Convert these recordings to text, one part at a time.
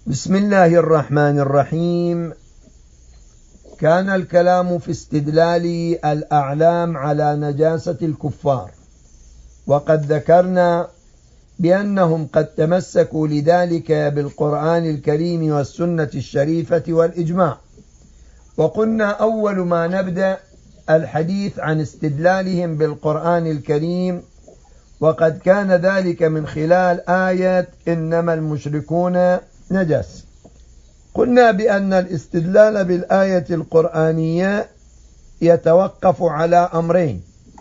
بسم الله الرحمن الرحيم. كان الكلام في استدلال الأعلام على نجاسة الكفار، وقد ذكرنا بأنهم قد تمسكوا لذلك بالقرآن الكريم والسنة الشريفة والإجماع، وقلنا أول ما نبدأ الحديث عن استدلالهم بالقرآن الكريم، وقد كان ذلك من خلال آية إنما المشركون نجس. قلنا بأن الاستدلال بالآية القرآنية يتوقف على أمرين: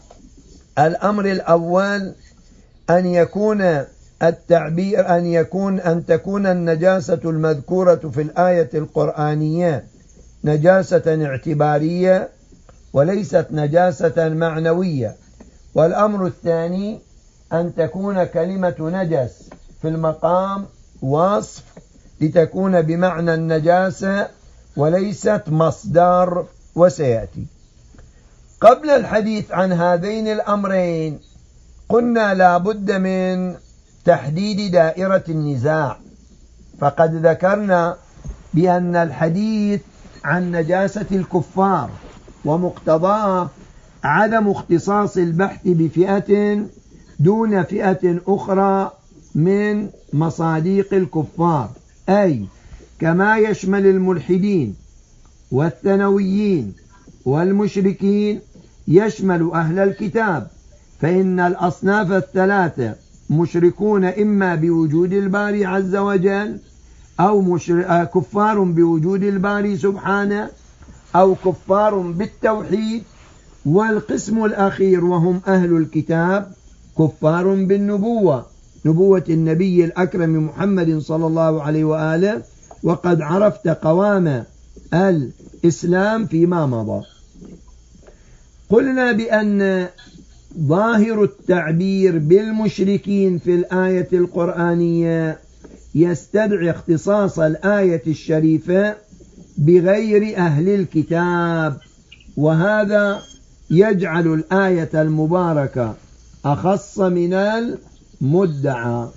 الأمر الأول أن يكون التعبير أن تكون النجاسة المذكورة في الآية القرآنية نجاسة اعتبارية وليست نجاسة معنوية، والأمر الثاني أن تكون كلمة نجس في المقام وصف لتكون بمعنى النجاسة وليست مصدر، وسيأتي. قبل الحديث عن هذين الأمرين قلنا لا بد من تحديد دائرة النزاع، فقد ذكرنا بأن الحديث عن نجاسة الكفار ومقتضاه عدم اختصاص البحث بفئة دون فئة أخرى من مصاديق الكفار، أي كما يشمل الملحدين والثنويين والمشركين يشمل أهل الكتاب، فإن الأصناف الثلاثة مشركون إما بوجود الباري عز وجل، أو كفار بوجود الباري سبحانه، أو كفار بالتوحيد، والقسم الأخير وهم أهل الكتاب كفار بالنبوة، نبوة النبي الأكرم محمد صلى الله عليه وآله، وقد عرفت قوام الإسلام فيما مضى. قلنا بأن ظاهر التعبير بالمشركين في الآية القرآنية يستدعي اختصاص الآية الشريفة بغير أهل الكتاب، وهذا يجعل الآية المباركة أخص من المدعى.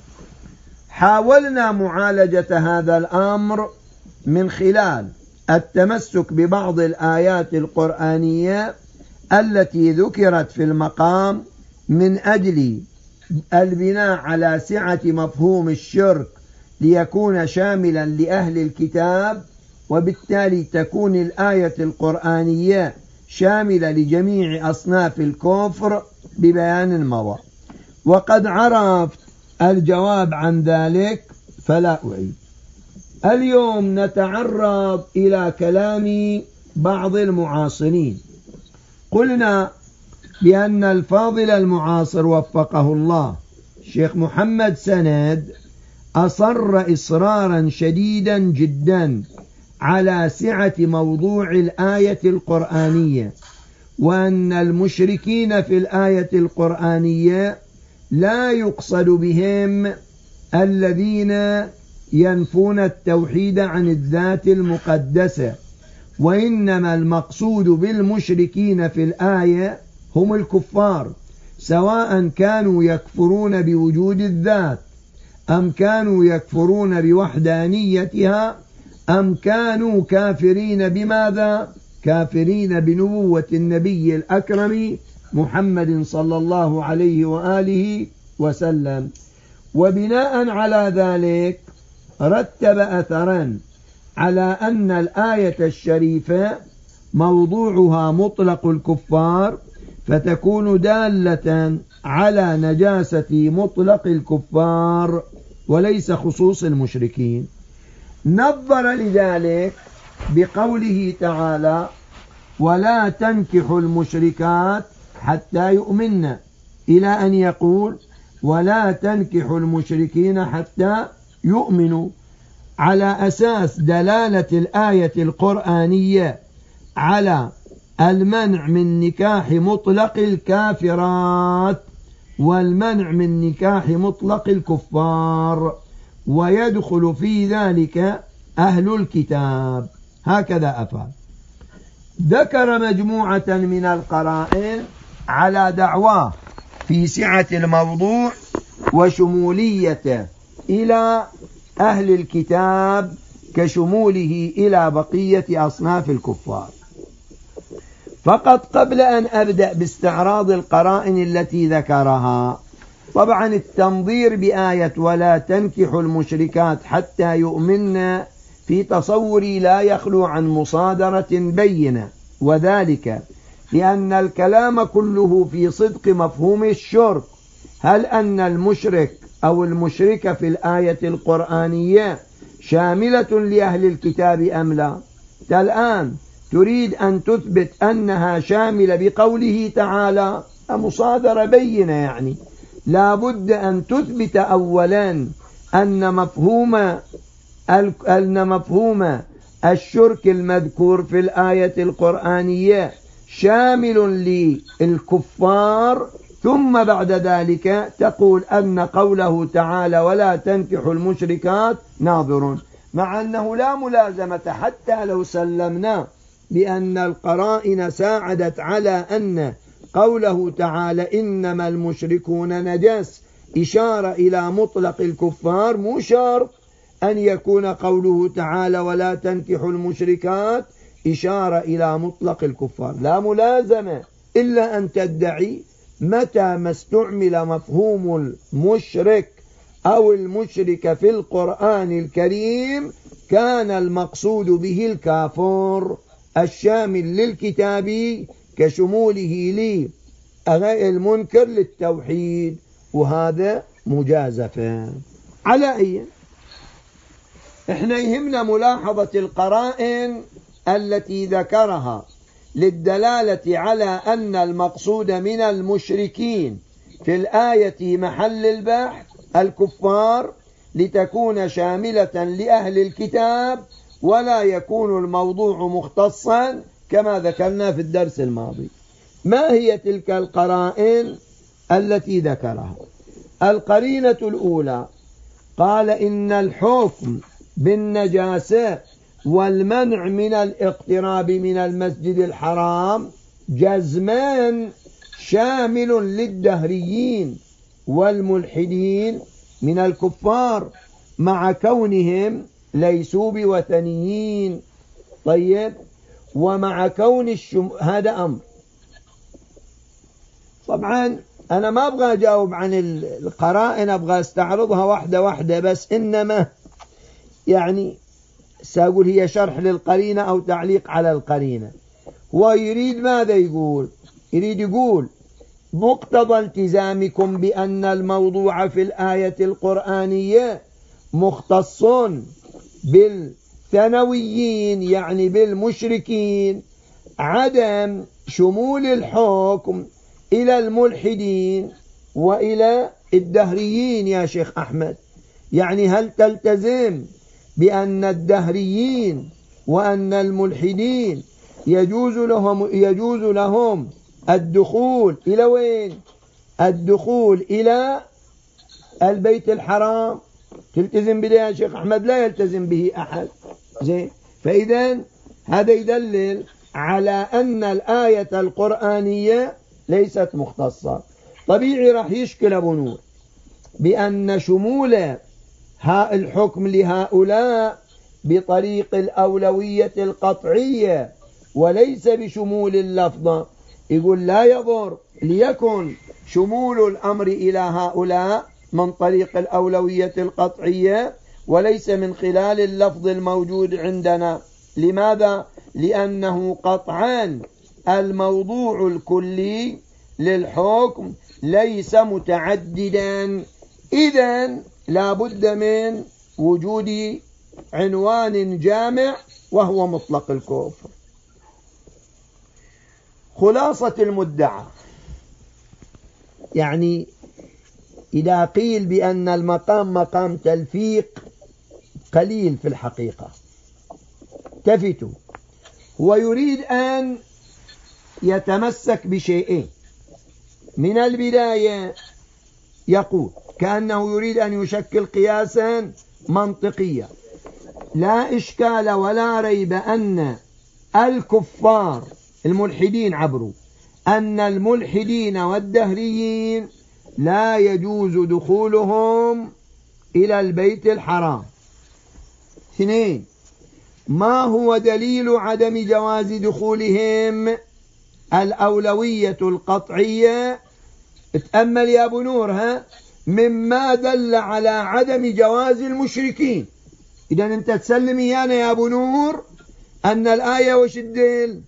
حاولنا معالجة هذا الأمر من خلال التمسك ببعض الآيات القرآنية التي ذكرت في المقام من أجل البناء على سعة مفهوم الشرك ليكون شاملا لأهل الكتاب، وبالتالي تكون الآية القرآنية شاملة لجميع أصناف الكفر ببيان مضى. وقد عرفت الجواب عن ذلك فلا أعيد. اليوم نتعرض إلى كلام بعض المعاصرين. قلنا بأن الفاضل المعاصر وفقه الله شيخ محمد سند أصر إصرارا شديدا جدا على سعة موضوع الآية القرآنية، وأن المشركين في الآية القرآنية لا يقصد بهم الذين ينفون التوحيد عن الذات المقدسة، وإنما المقصود بالمشركين في الآية هم الكفار، سواء كانوا يكفرون بوجود الذات، أم كانوا يكفرون بوحدانيتها، أم كانوا كافرين بماذا؟ كافرين بنبوة النبي الأكرم محمد صلى الله عليه وآله وسلم. وبناء على ذلك رتب أثرا على أن الآية الشريفة موضوعها مطلق الكفار، فتكون دالة على نجاسة مطلق الكفار وليس خصوص المشركين. نظر لذلك بقوله تعالى: ولا تنكحوا المشركات حتى يؤمن، إلى أن يقول: ولا تنكحوا المشركين حتى يؤمنوا، على أساس دلالة الآية القرآنية على المنع من نكاح مطلق الكافرات والمنع من نكاح مطلق الكفار، ويدخل في ذلك أهل الكتاب. هكذا أفعل. ذكر مجموعة من القرائن على دعواه في سعة الموضوع وشموليته إلى أهل الكتاب كشموله إلى بقية أصناف الكفار. فقط قبل أن أبدأ باستعراض القرائن التي ذكرها، طبعا التنظير بآية ولا تنكحوا المشركات حتى يؤمن في تصوري لا يخلو عن مصادرة بينة، وذلك لأن الكلام كله في صدق مفهوم الشرك. هل أن المشرك أو المشركة في الآية القرآنية شاملة لأهل الكتاب أم لا؟ الآن تريد أن تثبت أنها شاملة بقوله تعالى، مصادرة بينة، يعني لا بد أن تثبت أولا أن مفهوم الشرك المذكور في الآية القرآنية شامل للكفار، ثم بعد ذلك تقول أن قوله تعالى ولا تنكحوا المشركات ناظر، مع أنه لا ملازمة حتى لو سلمنا بأن القرائن ساعدت على أن قوله تعالى إنما المشركون نجس إشارة إلى مطلق الكفار، مو شرط أن يكون قوله تعالى ولا تنكحوا المشركات إشارة إلى مطلق الكفار، لا ملازمة، إلا أن تدعي متى ما استعمل مفهوم المشرك أو المشرك في القرآن الكريم كان المقصود به الكافر الشامل للكتاب كشموله المنكر للتوحيد، وهذا مجازفة. على أي احنا يهمنا ملاحظة القرائن التي ذكرها للدلالة على أن المقصود من المشركين في الآية محل البحث الكفار، لتكون شاملة لأهل الكتاب ولا يكون الموضوع مختصا كما ذكرنا في الدرس الماضي. ما هي تلك القرائن التي ذكرها؟ القرينة الأولى قال إن الحكم بالنجاسة والمنع من الاقتراب من المسجد الحرام جزمان شامل للدهريين والملحدين من الكفار مع كونهم ليسوا بوثنيين. طيب، ومع كون هذا أمر. طبعا أنا ما أبغى أجاوب عن القرائن، أبغى أستعرضها واحدة واحدة بس، إنما يعني سأقول هي شرح للقرينة أو تعليق على القرينة. هو يريد ماذا يقول؟ يريد يقول مقتضى التزامكم بأن الموضوع في الآية القرآنية مختص بالثانويين يعني بالمشركين، عدم شمول الحكم إلى الملحدين وإلى الدهريين. يا شيخ أحمد، يعني هل تلتزم بأن الدهريين وأن الملحدين يجوز لهم الدخول إلى وين؟ الدخول إلى البيت الحرام؟ تلتزم به يا شيخ أحمد؟ لا يلتزم به أحد. زين، فإذا هذا يدلل على أن الآية القرآنية ليست مختصة. طبيعي راح يشكل أبو نور بأن شمول الحكم لهؤلاء بطريق الأولوية القطعية وليس بشمول اللفظ. يقول لا يضر ليكن شمول الأمر إلى هؤلاء من طريق الأولوية القطعية وليس من خلال اللفظ الموجود عندنا. لماذا؟ لأنه قطعا الموضوع الكلي للحكم ليس متعددا، إذن لا بد من وجود عنوان جامع وهو مطلق الكفر. خلاصة المدعى، يعني إذا قيل بأن المقام مقام تلفيق قليل في الحقيقة، تفتوا، هو يريد أن يتمسك بشيئين. من البداية يقول كأنه يريد أن يشكل قياسا منطقيا: لا إشكال ولا ريب أن الكفار الملحدين عبروا أن الملحدين والدهريين لا يجوز دخولهم إلى البيت الحرام، 2. ما هو دليل عدم جواز دخولهم؟ الأولوية القطعية. اتأمل يا أبو نور، مما دل على عدم جواز المشركين. إذا أنت تسلم إيانا يا أبو نور أن الآية وش الدل؟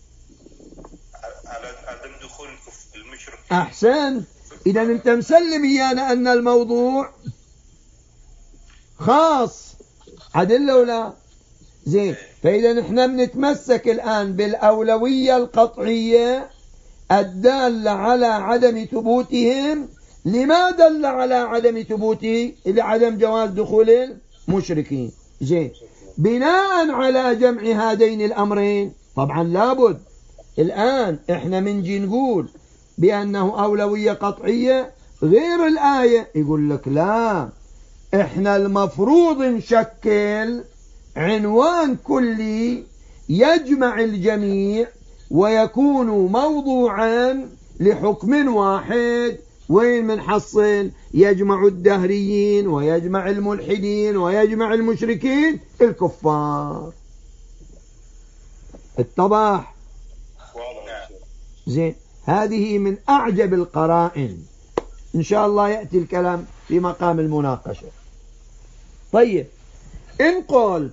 على عدم دخول المشركين. أحسن. إذا أنت مسلم إيانا أن الموضوع خاص، عدل ولا زين؟ فإذا نحن بنتمسك الآن بالأولوية القطعية الدالة على عدم ثبوتهم. لما دل على عدم ثبوته؟ لعدم جواز دخول المشركين. زين، بناء على جمع هذين الأمرين طبعا لابد الآن احنا منجي نقول بأنه أولوية قطعية غير الآية. يقول لك لا، احنا المفروض نشكل عنوان كلي يجمع الجميع ويكون موضوعا لحكم واحد. وين منحصل؟ يجمع الدهريين ويجمع الملحدين ويجمع المشركين الكفار. اتضح؟ زين، هذه من أعجب القرائن. إن شاء الله يأتي الكلام في مقام المناقشة. طيب، إن قلت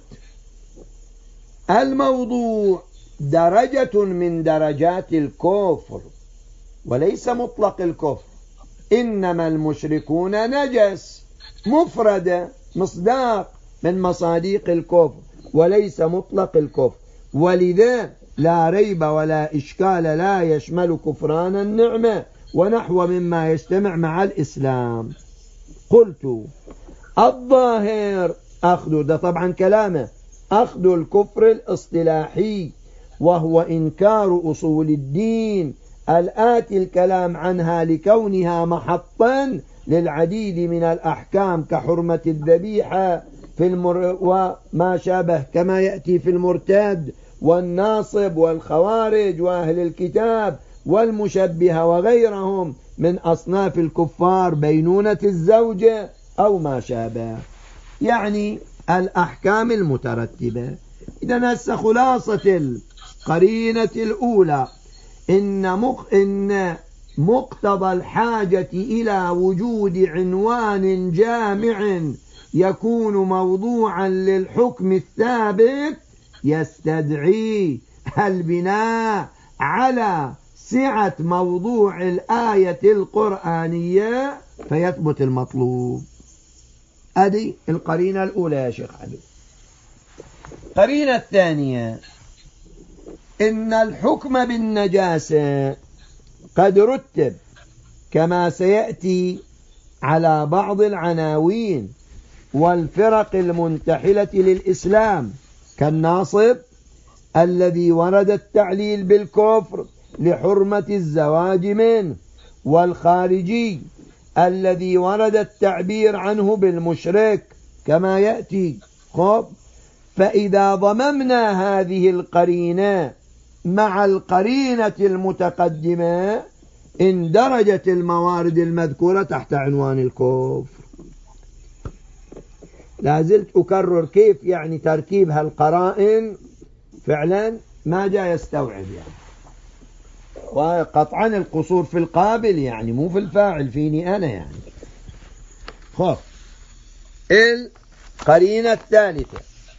الموضوع درجة من درجات الكفر وليس مطلق الكفر، إنما المشركون نجس، مفردة، مصداق من مصاديق الكفر وليس مطلق الكفر، ولذا لا ريب ولا إشكال لا يشمل كفران النعمة ونحو مما يجتمع مع الإسلام. قلت الظاهر أخذ، ده طبعا كلامه، أخذ الكفر الاصطلاحي وهو إنكار أصول الدين الآتي الكلام عنها لكونها محطا للعديد من الأحكام كحرمة الذبيحة وما شابه كما يأتي في المرتد والناصب والخوارج وأهل الكتاب والمشبهة وغيرهم من أصناف الكفار، بينونة الزوجة أو ما شابه، يعني الأحكام المترتبة. إذن هسه خلاصة القرينة الأولى إن مقتضى الحاجة إلى وجود عنوان جامع يكون موضوعا للحكم الثابت يستدعي البناء على سعة موضوع الآية القرآنية فيثبت المطلوب. هذه القرينة الأولى يا شيخ علي. القرينة الثانية إن الحكم بالنجاسة قد رتب كما سيأتي على بعض العناوين والفرق المنتحلة للإسلام، كالناصب الذي ورد التعليل بالكفر لحرمة الزواج منه، والخارجي الذي ورد التعبير عنه بالمشرك كما يأتي. خب، فإذا ضممنا هذه القرينة مع القرينة المتقدمة اندرجت الموارد المذكورة تحت عنوان الكفر. لازلت أكرر كيف يعني تركيب هالقرائن فعلا ما جاء يستوعب يعني، وقطعا القصور في القابل يعني مو في الفاعل، فيني أنا يعني. خب، القرينة الثالثة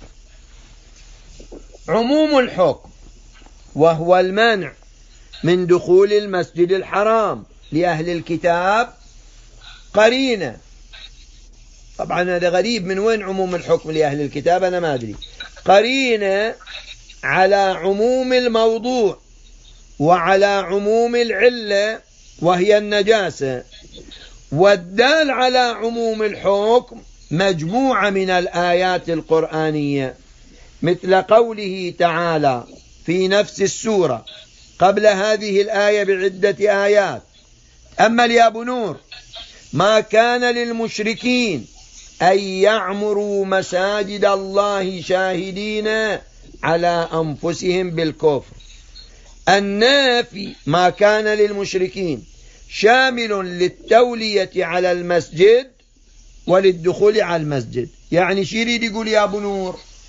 عموم الحكم وهو المنع من دخول المسجد الحرام لأهل الكتاب. قرينة، طبعا هذا غريب، من وين عموم الحكم لأهل الكتاب؟ أنا ما أدري. قرينة على عموم الموضوع وعلى عموم العلة وهي النجاسة، والدال على عموم الحكم مجموعة من الآيات القرآنية، مثل قوله تعالى في نفس السورة قبل هذه الآية بعدة آيات: أما يا أبو نور ما كان للمشركين أن يعمروا مساجد الله شاهدين على أنفسهم بالكفر. النافي ما كان للمشركين شامل للتولية على المسجد وللدخول على المسجد. يعني شو يريد يقول يا أبو نور؟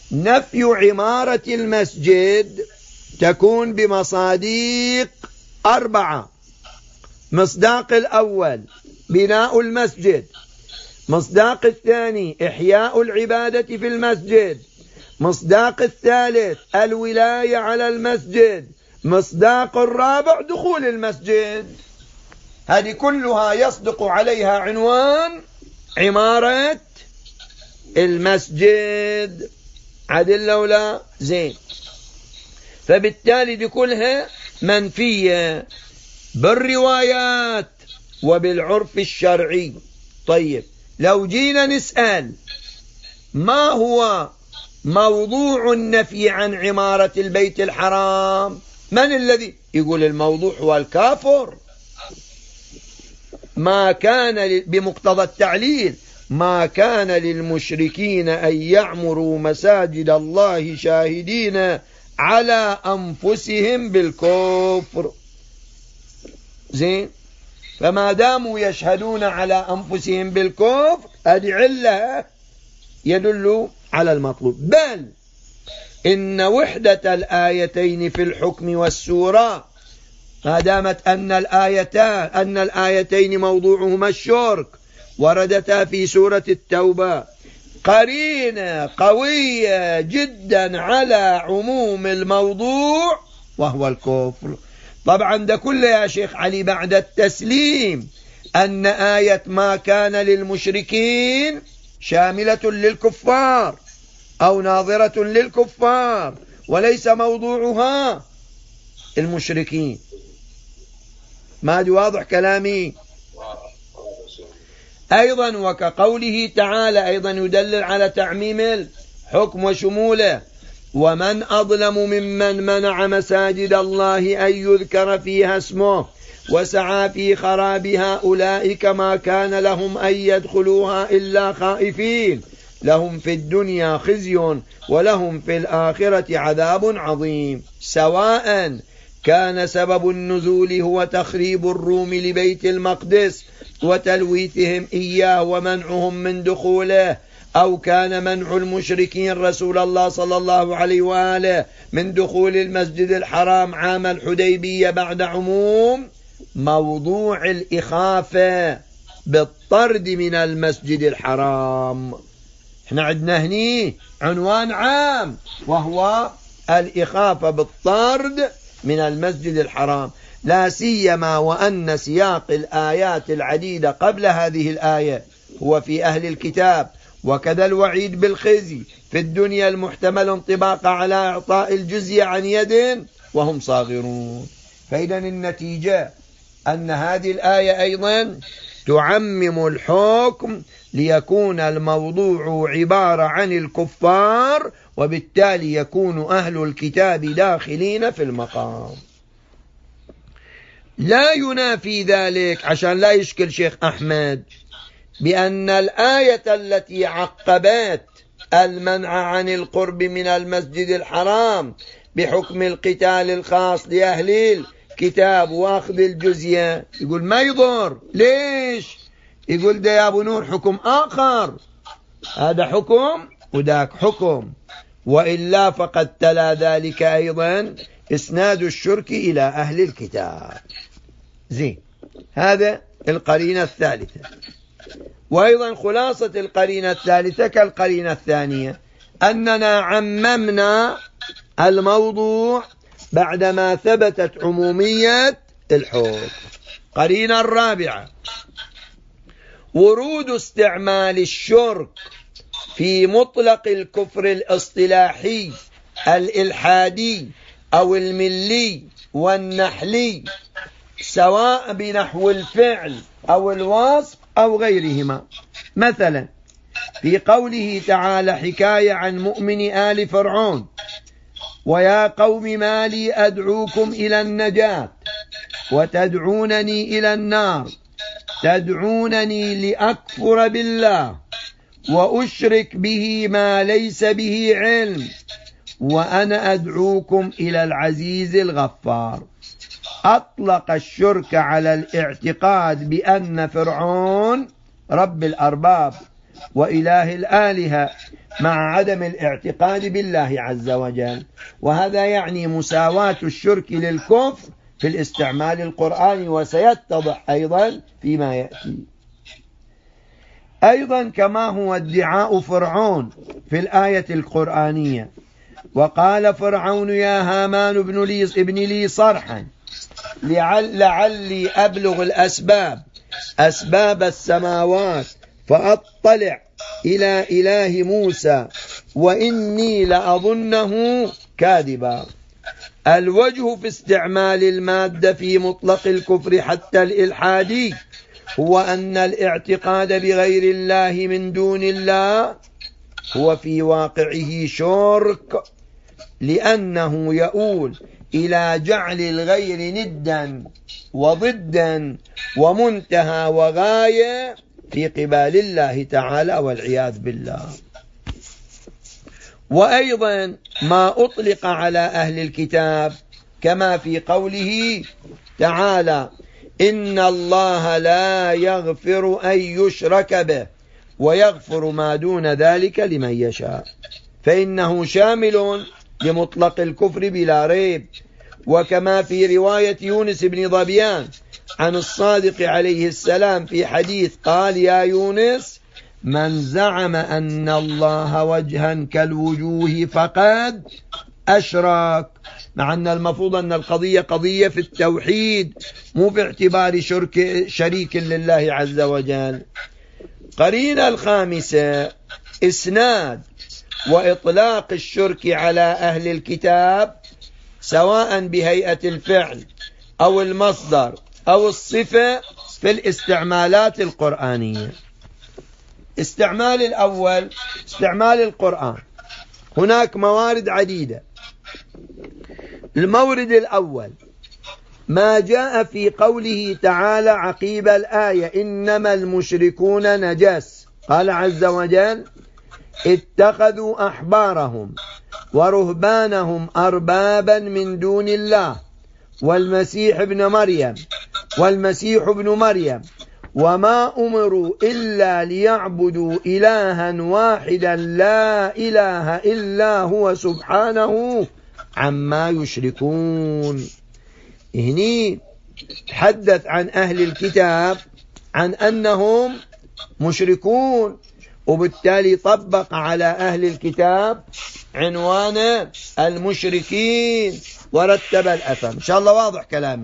نفي عمارة المسجد تكون بمصادق 4. مصداق الأول بناء المسجد، مصداق الثاني إحياء العبادة في المسجد، مصداق الثالث الولاية على المسجد، مصداق الرابع دخول المسجد. هذه كلها يصدق عليها عنوان عمارة المسجد. عدل ولا زين؟ فبالتالي دي كلها منفية بالروايات وبالعرف الشرعي. طيب لو جينا نسأل ما هو موضوع النفي عن عمارة البيت الحرام، من الذي يقول الموضوع هو الكافر؟ ما كان بمقتضى التعليل ما كان للمشركين أن يعمروا مساجد الله شاهدين على أنفسهم بالكفر. زين؟ فما داموا يشهدون على أنفسهم بالكفر هذه علة يدل على المطلوب. بل إن وحدة الآيتين في الحكم والسورة ما دامت أن الآيتين موضوعهما الشرك وردتا في سورة التوبة قرينة قوية جدا على عموم الموضوع وهو الكفر. طبعا ده كله يا شيخ علي بعد التسليم أن آية ما كان للمشركين شاملة للكفار أو ناظرة للكفار وليس موضوعها المشركين. ما دي واضح كلامي؟ أيضا وكقوله تعالى أيضا يدلل على تعميم الحكم وشموله: ومن أظلم ممن منع مساجد الله أن يذكر فيها اسمه وسعى في خرابها أولئك ما كان لهم أن يدخلوها إلا خائفين لهم في الدنيا خزي ولهم في الآخرة عذاب عظيم. سواء كان سبب النزول هو تخريب الروم لبيت المقدس وتلويثهم إياه ومنعهم من دخوله، أو كان منع المشركين رسول الله صلى الله عليه وآله من دخول المسجد الحرام عام الحديبية بعد عموم موضوع الإخافة بالطرد من المسجد الحرام. احنا عندنا هني عنوان عام وهو الإخافة بالطرد من المسجد الحرام، لا سيما وأن سياق الآيات العديدة قبل هذه الآية هو في أهل الكتاب، وكذا الوعيد بالخزي في الدنيا المحتمل انطباق على إعطاء الجزية عن يد وهم صاغرون. فإذا النتيجة أن هذه الآية أيضا تعمم الحكم ليكون الموضوع عبارة عن الكفار، وبالتالي يكون أهل الكتاب داخلين في المقام. لا ينافي ذلك عشان لا يشكل شيخ أحمد بأن الآية التي عقبت المنع عن القرب من المسجد الحرام بحكم القتال الخاص لأهل الكتاب وأخذ الجزية يقول ما يضر. ليش؟ يقول ده يا أبو نور حكم آخر، هذا حكم وذاك حكم، وإلا فقد تلا ذلك أيضا إسناد الشرك إلى أهل الكتاب. زين، هذا القرينة الثالثة. وأيضا خلاصة القرينة الثالثة كالقرينة الثانية أننا عممنا الموضوع بعدما ثبتت عمومية الحكم. قرينة الرابعة: ورود استعمال الشرك في مطلق الكفر الاصطلاحي الإلحادي أو الملي والنحلي، سواء بنحو الفعل أو الوصف أو غيرهما. مثلا في قوله تعالى حكاية عن مؤمن آل فرعون: ويا قوم ما لي أدعوكم إلى النجاة وتدعونني إلى النار تدعونني لأكفر بالله وأشرك به ما ليس به علم وأنا أدعوكم إلى العزيز الغفار. أطلق الشرك على الاعتقاد بأن فرعون رب الأرباب وإله الآلهة مع عدم الاعتقاد بالله عز وجل. وهذا يعني مساواة الشرك للكفر في الاستعمال القرآني، وسيتضح أيضا فيما يأتي. أيضا كما هو ادعاء فرعون في الآية القرآنية: وقال فرعون يا هامان ابن لي صرحا لعلي أبلغ أسباب السماوات فأطلع إلى إله موسى وإني لأظنه كاذبا. الوجه في استعمال المادة في مطلق الكفر حتى الإلحادي هو أن الاعتقاد بغير الله من دون الله هو في واقعه شرك، لأنه يؤول إلى جعل الغير ندا وضدا ومنتهى وغاية في قبال الله تعالى والعياذ بالله. وأيضا ما أطلق على أهل الكتاب كما في قوله تعالى: إن الله لا يغفر أن يشرك به ويغفر ما دون ذلك لمن يشاء، فإنه شامل لمطلق الكفر بلا ريب. وكما في رواية يونس بن ظبيان عن الصادق عليه السلام في حديث قال: يا يونس من زعم أن الله وجها كالوجوه فقد أشرك. مع أن المفروض أن القضية قضية في التوحيد، مو في اعتبار شريك لله عز وجل. قرينة الخامسة: إسناد وإطلاق الشرك على أهل الكتاب سواء بهيئة الفعل أو المصدر أو الصفة في الاستعمالات القرآنية. استعمال الأول استعمال القرآن، هناك موارد عديدة. المورد الأول ما جاء في قوله تعالى عقيب الآية: إنما المشركون نجس. قال عز وجل: اتخذوا أحبارهم ورهبانهم أربابا من دون الله والمسيح ابن مريم وما أمروا إلا ليعبدوا إلها واحدا لا إله إلا هو سبحانه عما يشركون. هني تحدث عن أهل الكتاب عن أنهم مشركون، وبالتالي طبق على أهل الكتاب عنوان المشركين ورتب الأثر. إن شاء الله واضح كلامي؟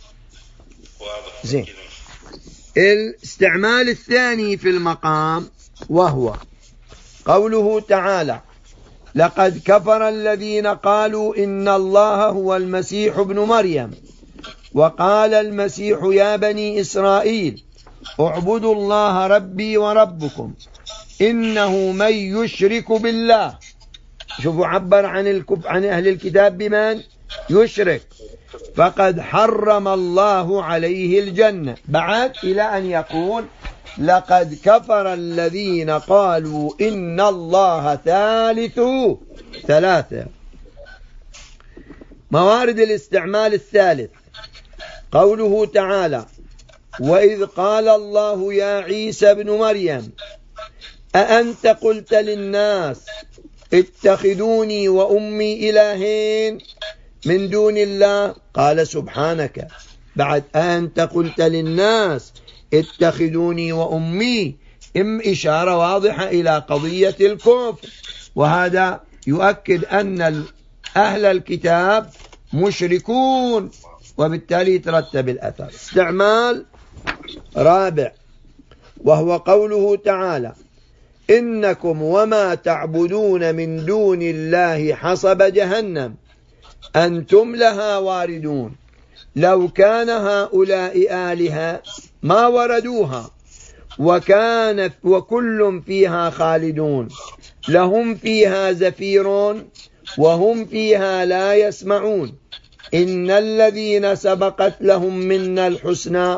زين. الاستعمال الثاني في المقام وهو قوله تعالى: لقد كفر الذين قالوا إن الله هو المسيح ابن مريم وقال المسيح يا بني إسرائيل اعبدوا الله ربي وربكم إنه من يشرك بالله. شوفوا عبر عن أهل الكتاب بمن يشرك فقد حرم الله عليه الجنة، بعد إلى أن يقول لقد كفر الذين قالوا إن الله ثالث ثلاثة. موارد الاستعمال الثالث قوله تعالى: وإذ قال الله يا عيسى ابن مريم أأنت قلت للناس اتخذوني وأمي إلهين من دون الله؟ قال سبحانك. بعد أنت قلت للناس اتخذوني وأمي، إشارة واضحة إلى قضية الكفر، وهذا يؤكد أن أهل الكتاب مشركون، وبالتالي ترتب الأثر. استعمال رابع وهو قوله تعالى: إنكم وما تعبدون من دون الله حصب جهنم أنتم لها واردون لو كان هؤلاء آلهة ما وردوها وكل فيها خالدون لهم فيها زفير وهم فيها لا يسمعون إن الذين سبقت لهم منا الحسنى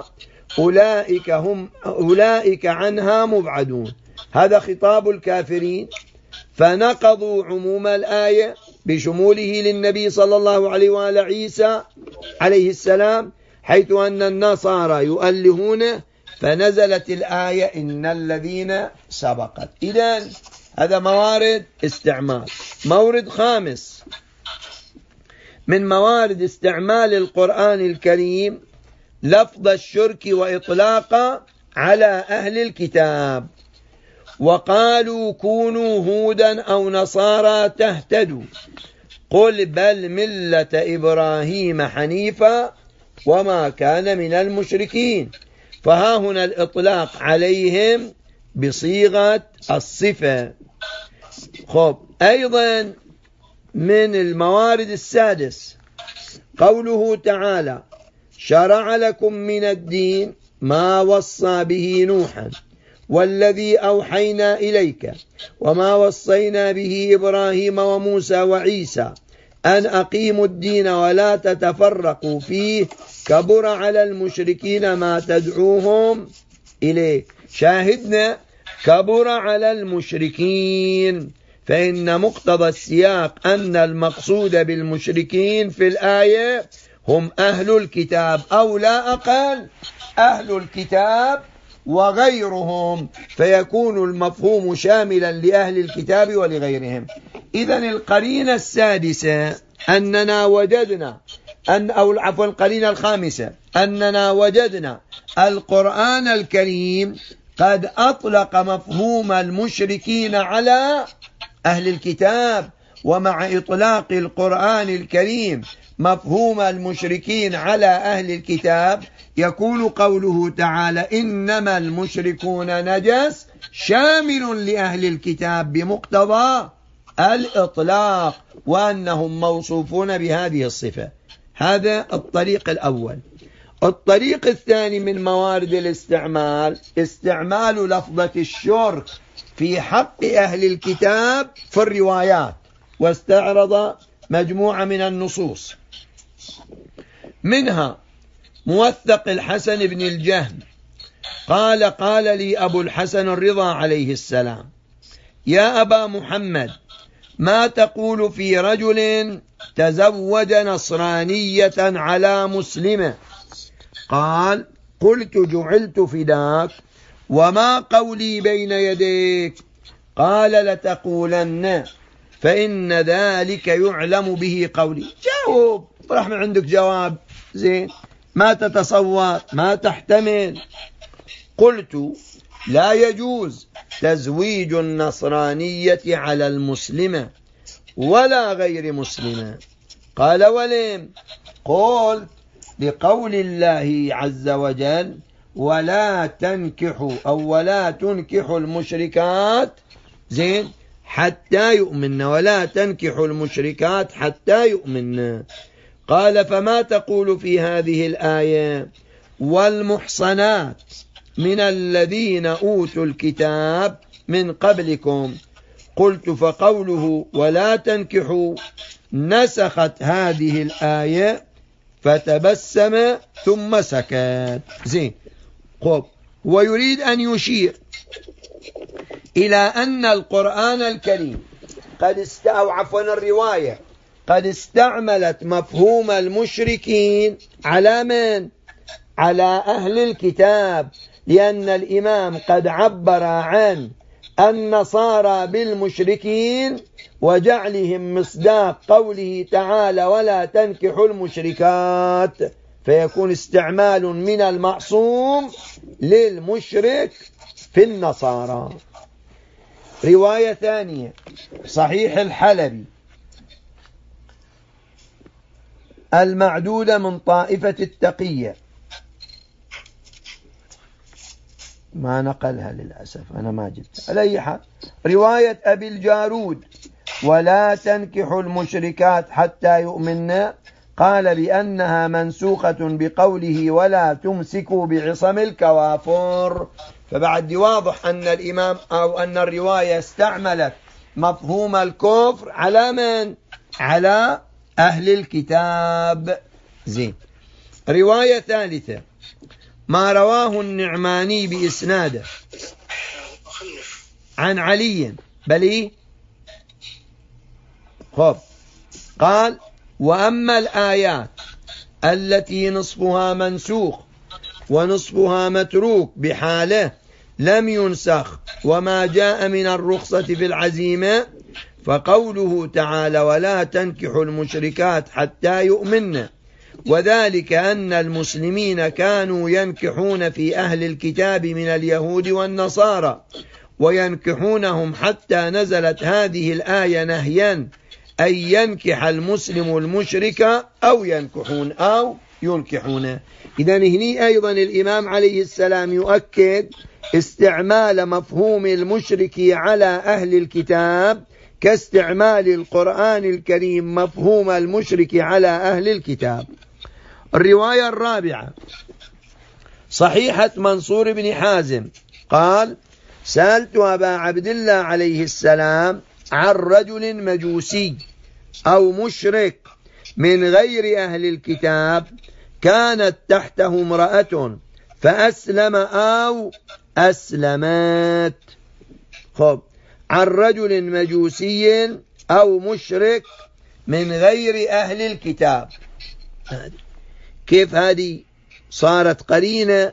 أولئك عنها مبعدون. هذا خطاب الكافرين، فنقضوا عموم الآية بشموله للنبي صلى الله عليه وآله عيسى عليه السلام، حيث أن النصارى يؤلهون فنزلت الآية إن الذين سبقت. إذن هذا موارد استعمال. مورد خامس من موارد استعمال القرآن الكريم لفظ الشرك وإطلاقه على أهل الكتاب. وقالوا كونوا هودا أو نصارى تهتدوا قل بل ملة إبراهيم حنيفا وما كان من المشركين. فها هنا الإطلاق عليهم بصيغة الصفة. أيضا من الموارد السادس قوله تعالى شرع لكم من الدين ما وصى به نوحا والذي أوحينا إليك وما وصينا به إبراهيم وموسى وعيسى أن أقيموا الدين ولا تتفرقوا فيه كبر على المشركين ما تدعوهم إليه. شاهدنا كبر على المشركين، فإن مقتضى السياق أن المقصود بالمشركين في الآية هم أهل الكتاب أو لا أقل أهل الكتاب وغيرهم، فيكون المفهوم شاملا لأهل الكتاب ولغيرهم. إذن القرينة السادسة أننا وجدنا القرينة الخامسة أننا وجدنا القرآن الكريم قد أطلق مفهوم المشركين على أهل الكتاب. ومع إطلاق القرآن الكريم مفهوم المشركين على أهل الكتاب يكون قوله تعالى إنما المشركون نجس شامل لأهل الكتاب بمقتضى الإطلاق وأنهم موصوفون بهذه الصفة. هذا الطريق الأول. الطريق الثاني من موارد الاستعمال استعمال لفظة الشرك في حق أهل الكتاب في الروايات، واستعرض مجموعة من النصوص منها موثق الحسن بن الجهم قال لي أبو الحسن الرضا عليه السلام يا أبا محمد ما تقول في رجل تزوج نصرانية على مسلمة؟ قال قلت جعلت فداك وما قولي بين يديك؟ قال لتقولن فإن ذلك يعلم به قولي. جاوب، طرح من عندك جواب زين، ما تتصور ما تحتمل. قلت لا يجوز تزويج النصرانية على المسلمة ولا غير مسلمة. قال ولم؟ قلت لقول الله عز وجل ولا تنكحوا المشركات زين حتى يؤمن، ولا تنكحوا المشركات حتى يؤمن. قال فما تقول في هذه الآية والمحصنات من الذين أوتوا الكتاب من قبلكم؟ قلت فقوله ولا تنكحوا نسخت هذه الآية، فتبسم ثم سكت. زين. ويريد أن يشير إلى أن القرآن الكريم الرواية قد استعملت مفهوم المشركين على من؟ على أهل الكتاب، لأن الإمام قد عبر عن النصارى بالمشركين وجعلهم مصداق قوله تعالى ولا تنكحوا المشركات، فيكون استعمال من المعصوم للمشرك في النصارى. رواية ثانية صحيح الحلبي المعدودة من طائفة التقية، ما نقلها للأسف أنا ما جبتها. على أي حال رواية أبي الجارود ولا تنكحوا المشركات حتى يؤمنن قال بأنها منسوخة بقوله ولا تمسكوا بعصم الكوافر. فبعد واضح أن الإمام أو أن الرواية استعملت مفهوم الكفر على من؟ على أهل الكتاب. زين. رواية ثالثة ما رواه النعماني بإسناده عن علي بلي قال وأما الآيات التي نصفها منسوخ ونصفها متروك بحاله لم ينسخ وما جاء من الرخصة في العزيمة، فقوله تعالى ولا تنكحوا المشركات حتى يؤمن، وذلك أن المسلمين كانوا ينكحون في أهل الكتاب من اليهود والنصارى وينكحونهم حتى نزلت هذه الآية نهيا أن ينكح المسلم المشرك أو ينكحونه. إذن هنا أيضا الإمام عليه السلام يؤكد استعمال مفهوم المشرك على أهل الكتاب كاستعمال القرآن الكريم مفهوم المشرك على أهل الكتاب. الرواية الرابعة صحيحة منصور بن حازم قال سألت أبا عبد الله عليه السلام عن رجل مجوسي أو مشرك من غير أهل الكتاب كانت تحته امرأة فأسلم أو أسلمت. خب، عن رجل مجوسي أو مشرك من غير أهل الكتاب، كيف هذه صارت قرينة؟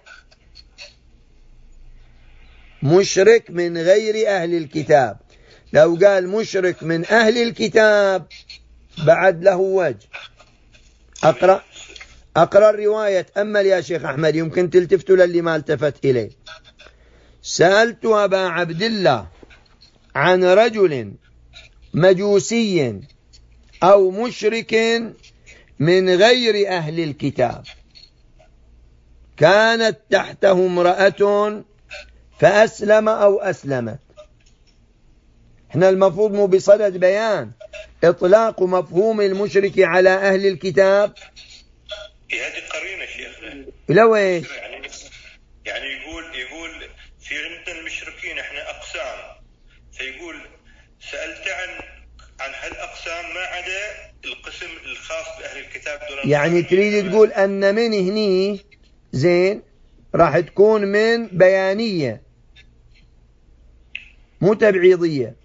مشرك من غير أهل الكتاب، لو قال مشرك من أهل الكتاب بعد له وجه. أقرأ الرواية، أمل يا شيخ أحمد يمكن تلتفتوا للي ما التفت إليه. سألت أبا عبد الله عن رجل مجوسي أو مشرك من غير أهل الكتاب كانت تحته امرأة فأسلم أو أسلمت. احنا المفروض مو بصدد بيان إطلاق مفهوم المشرك على أهل الكتاب. هذه قرينة شيخنا. لو ايش؟ يعني يقول في عندنا المشركين احنا أقسام، فيقول سألت عن هالأقسام ما عدا القسم الخاص بأهل الكتاب دون. يعني تريد تقول أن من هني زين راح تكون من بيانية مو تبعيضية.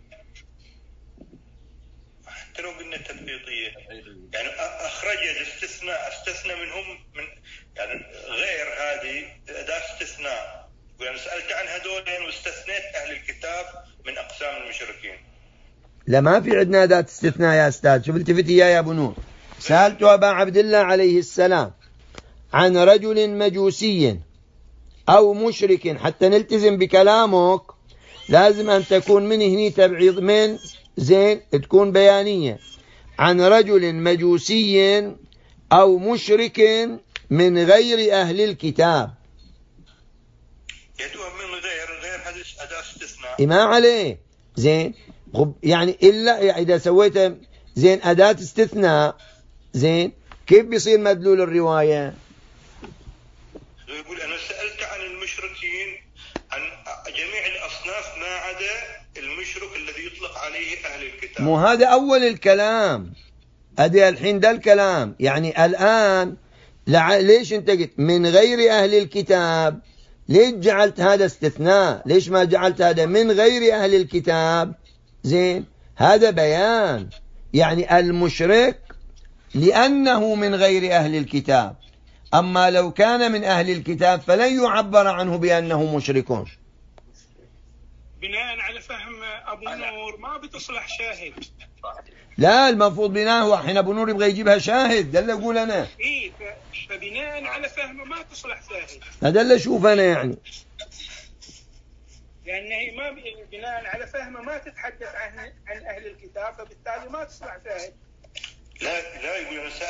حتى لو قلنا تبعيضية يعني أخرج استثنى منهم من يعني غير هذه أداة استثناء، يعني سألت عن هذول واستثنيت أهل الكتاب من أقسام المشركين. لا ما في عندنا أداة استثناء يا أستاذ. شوف التفتي يا أبو نور. سألت أبا عبد الله عليه السلام عن رجل مجوسي أو مشرك، حتى نلتزم بكلامك لازم أن تكون من هني تبعيض من زين تكون بيانية. عن رجل مجوسي أو مشرك من غير أهل الكتاب. يدوها من غير هذه أداة استثناء. ما عليه زين يعني إلا إذا سويت زين أداة استثناء زين كيف بيصير مدلول الرواية؟ يقول أنا سألت عن المشركين عن جميع الأصناف ما عدا المشرك الذي يطلق عليه أهل الكتاب. مو هذا أول الكلام، هذا الحين ده الكلام. يعني الآن ليش أنت قلت من غير أهل الكتاب؟ ليش جعلت هذا استثناء؟ ليش ما جعلت هذا من غير أهل الكتاب؟ زين هذا بيان. يعني المشرك لأنه من غير أهل الكتاب، أما لو كان من أهل الكتاب فلن يعبر عنه بأنه مشركون. بناء على فهم أبو نور ما بتصلح شاهد. لا المفروض بناء هو حين أبو نور يبغى يجيبها شاهد، ده اللي أقول أنا. إيه فبناء على فهمه ما تصلح شاهد. هذا اللي أشوف أنا يعني. لأنه ما بناء على فهمه ما تتحدث عن أهل الكتاب، فبالتالي ما تصلح شاهد. لا يقول أنا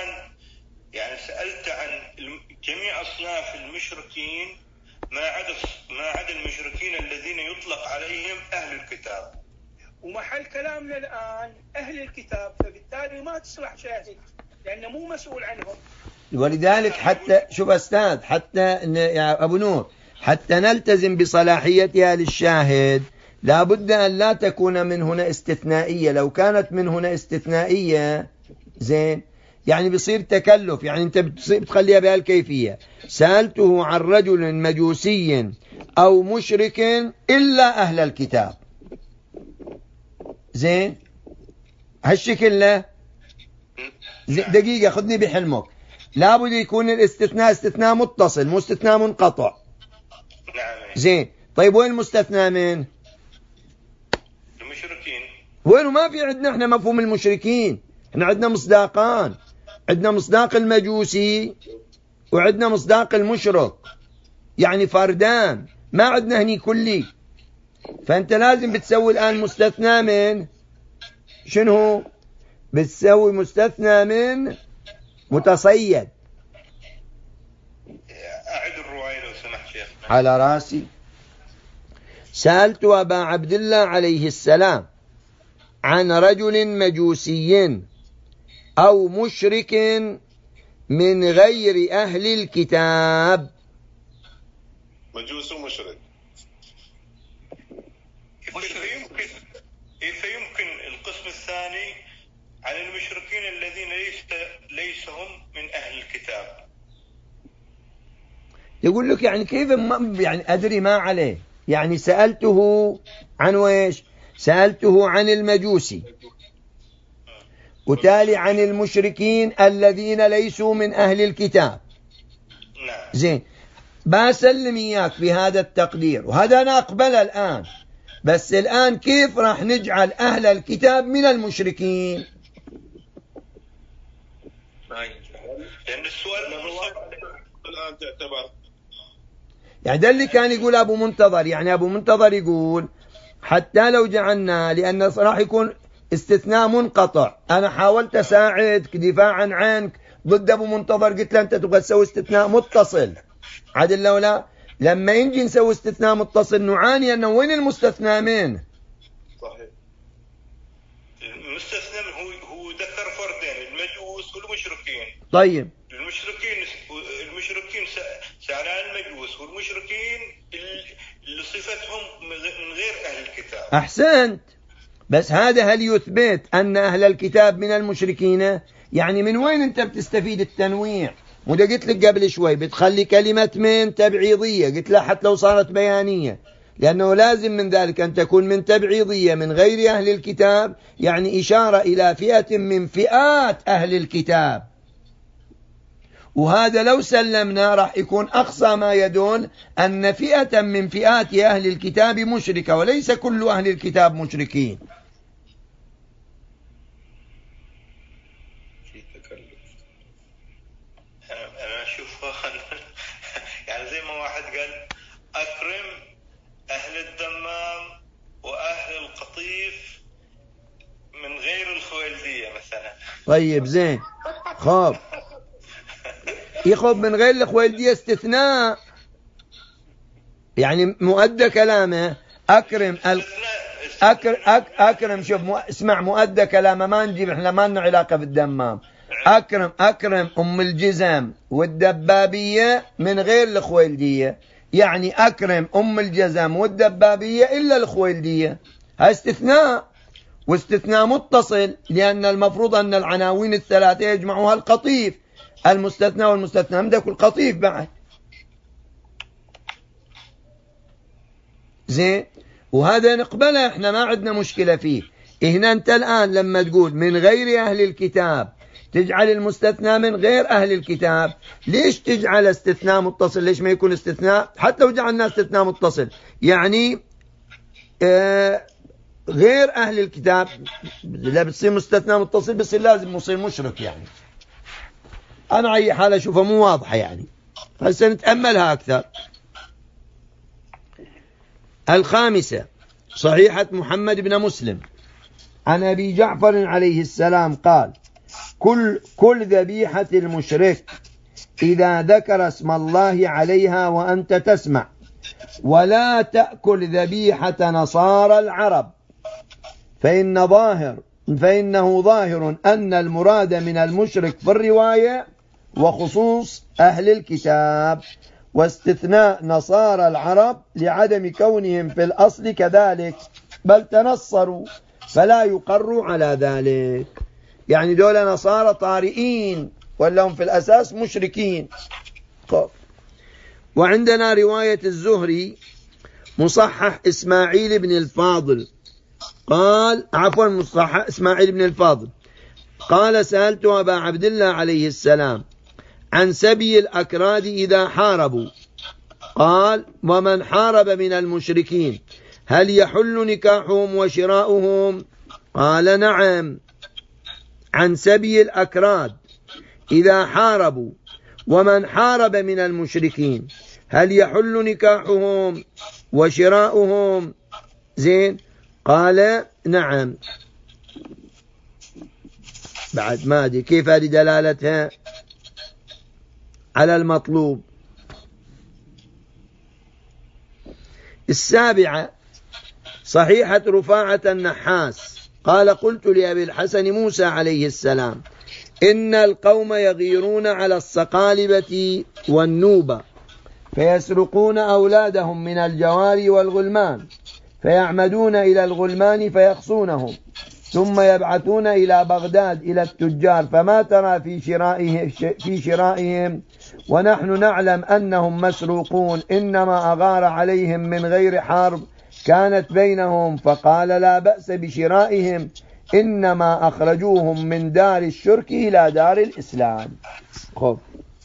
سألت عن جميع أصناف المشركين ما عدا المشركين الذين يطلق عليهم أهل الكتاب. ومحل كلامنا الآن أهل الكتاب، فبالتالي ما تصلح شاهد لأنه مو مسؤول عنهم. ولذلك حتى شوف أستاذ حتى يا أبو نور حتى نلتزم بصلاحيتها للشاهد لا بد أن لا تكون من هنا استثنائية. لو كانت من هنا استثنائية زين يعني بيصير تكلف. يعني أنت بتخليها بهالكيفية. سألته عن رجل مجوسي أو مشرك إلا أهل الكتاب. زين هالشكل له دقيقة خذني بحلمك. لابد يكون الاستثناء استثناء متصل مو استثناء منقطع. نعم. زين، طيب وين المستثنى من؟ المشركين. وين؟ ما في عندنا احنا مفهوم المشركين، احنا عندنا مصداقان، عندنا مصداق المجوسي وعندنا مصداق المشرك، يعني فردان، ما عندنا هني كلي. فأنت لازم بتسوي الآن مستثنى من شنو؟ بتسوي مستثنى من متصيد. أعد الرواية لو سمحت شيخ. على راسي. سألت أبا عبد الله عليه السلام عن رجل مجوسي أو مشرك من غير أهل الكتاب. مجوس ومشرك. فيمكن القسم الثاني عن المشركين الذين ليس هم من أهل الكتاب. يقول لك يعني كيف يعني أدري ما عليه، يعني سألته عن ويش؟ سألته عن المجوسي وتالي عن المشركين الذين ليسوا من أهل الكتاب. نعم. زين، بسلم إياك بهذا التقدير وهذا أنا أقبله الآن، بس الآن كيف راح نجعل أهل الكتاب من المشركين؟ لأن السؤال الآن تعتبر يعني ده اللي كان يقول أبو منتظر. يعني أبو منتظر يقول حتى لو جعلنا، لأن راح يكون استثناء منقطع. أنا حاولت أساعدك دفاعا عنك ضد أبو منتظر، قلت له أنت تبغى تسوي استثناء متصل. عدل لو لا، لما ينجي نسوي استثناء متصل نعاني أنه وين المستثنى منه؟ صحيح. المستثنى هو ذكر فردين، المجوس والمشركين. طيب المشركين سأل عن المجوس والمشركين اللي صفتهم من غير أهل الكتاب. أحسنت، بس هذا هل يثبت أن أهل الكتاب من المشركين؟ يعني من وين أنت بتستفيد التنويع؟ وده قلت لك قبل شوي بتخلي كلمة من تبعيضية، قلت لا حتى لو صارت بيانية، لأنه لازم من ذلك أن تكون من تبعيضية من غير أهل الكتاب، يعني إشارة إلى فئة من فئات أهل الكتاب. وهذا لو سلمنا راح يكون أقصى ما يدل أن فئة من فئات أهل الكتاب مشركة، وليس كل أهل الكتاب مشركين. أنا أشوف يعني زي ما واحد قال أكرم أهل الدمام وأهل القطيف من غير الخويلدية مثلا. طيب زين، خاب يخب من غير الخويلدية استثناء، يعني مؤدى كلامه أكرم أكرم شوف اسمع، مؤدى كلامه ما نجيب، احنا ما لنا علاقة بالدمام. أكرم أم الجزم والدبابية من غير الخويلدية، يعني أكرم أم الجزم والدبابية إلا الخويلدية. هذا استثناء، واستثناء متصل، لأن المفروض أن العناوين الثلاثة يجمعها القطيف، المستثنى والمستثنى عندك القطيف بعد. زين، وهذا نقبله، احنا ما عندنا مشكلة فيه. هنا أنت الآن لما تقول من غير أهل الكتاب تجعل المستثنى من غير أهل الكتاب، ليش تجعل استثناء متصل؟ ليش ما يكون استثناء حتى لو جعلنا استثناء متصل يعني غير أهل الكتاب؟ لا بتصير مستثنى متصل بصير لازم يصير مشرك. يعني أنا أي حالة أشوفها مو واضحة، يعني هسه نتأملها أكثر. الخامسة صحيحة محمد بن مسلم عن أبي جعفر عليه السلام قال: كل ذبيحة المشرك إذا ذكر اسم الله عليها وأنت تسمع، ولا تأكل ذبيحة نصارى العرب، فإنه ظاهر أن المراد من المشرك في الرواية وخصوص أهل الكتاب، واستثناء نصارى العرب لعدم كونهم في الأصل كذلك، بل تنصروا فلا يقروا على ذلك. يعني دول نصارى طارئين ولا هم في الأساس مشركين. وعندنا رواية الزهري مصحح إسماعيل بن الفاضل قال، مصحح إسماعيل بن الفاضل قال: سألت أبا عبد الله عليه السلام عن سبي الأكراد إذا حاربوا. قال: ومن حارب من المشركين هل يحل نكاحهم وشراؤهم؟ قال: نعم. عن سبي الأكراد إذا حاربوا ومن حارب من المشركين هل يحل نكاحهم وشراؤهم؟ زين. قال: نعم. بعد ما أدري كيف هذه دلالتها على المطلوب. السابعة صحيحة رفاعة النحاس قال: قلت لأبي الحسن موسى عليه السلام: إن القوم يغيرون على الصقالبة والنوبة فيسرقون أولادهم من الجواري والغلمان فيعمدون إلى الغلمان فيخصونهم ثم يبعثون إلى بغداد إلى التجار فما ترى في شرائهم ونحن نعلم أنهم مسروقون إنما أغار عليهم من غير حرب كانت بينهم فقال: لا بأس بشرائهم إنما أخرجوهم من دار الشرك إلى دار الإسلام. خب.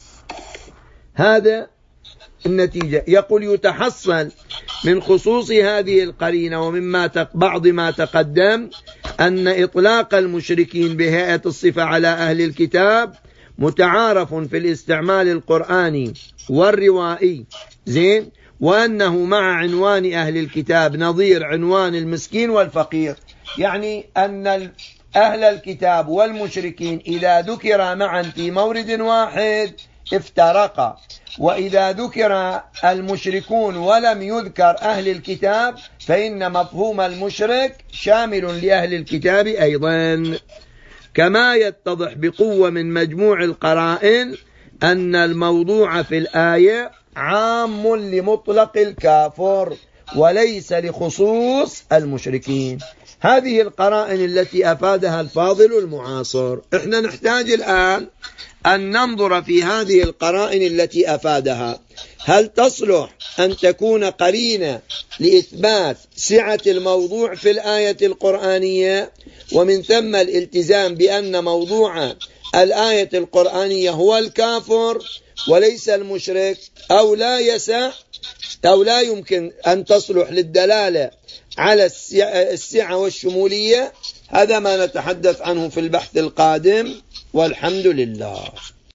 هذا النتيجة. يقول: يتحصل من خصوص هذه القرينة ومما بعض ما تقدم أن إطلاق المشركين بهيئة الصفة على أهل الكتاب متعارف في الاستعمال القرآني والروائي. زين. وأنه مع عنوان أهل الكتاب نظير عنوان المسكين والفقير، يعني أن أهل الكتاب والمشركين إذا ذكر معا في مورد واحد افترقا، وإذا ذكر المشركون ولم يذكر أهل الكتاب فإن مفهوم المشرك شامل لأهل الكتاب أيضا. كما يتضح بقوة من مجموع القرائن أن الموضوع في الآية عام لمطلق الكافر وليس لخصوص المشركين. هذه القرائن التي أفادها الفاضل المعاصر. احنا نحتاج الآن أن ننظر في هذه القرائن التي أفادها، هل تصلح أن تكون قرينة لإثبات سعة الموضوع في الآية القرآنية ومن ثم الالتزام بأن موضوع الآية القرآنية هو الكافر وليس المشرك، أو لا يسع أو لا يمكن أن تصلح للدلالة على السعة والشمولية. هذا ما نتحدث عنه في البحث القادم، والحمد لله.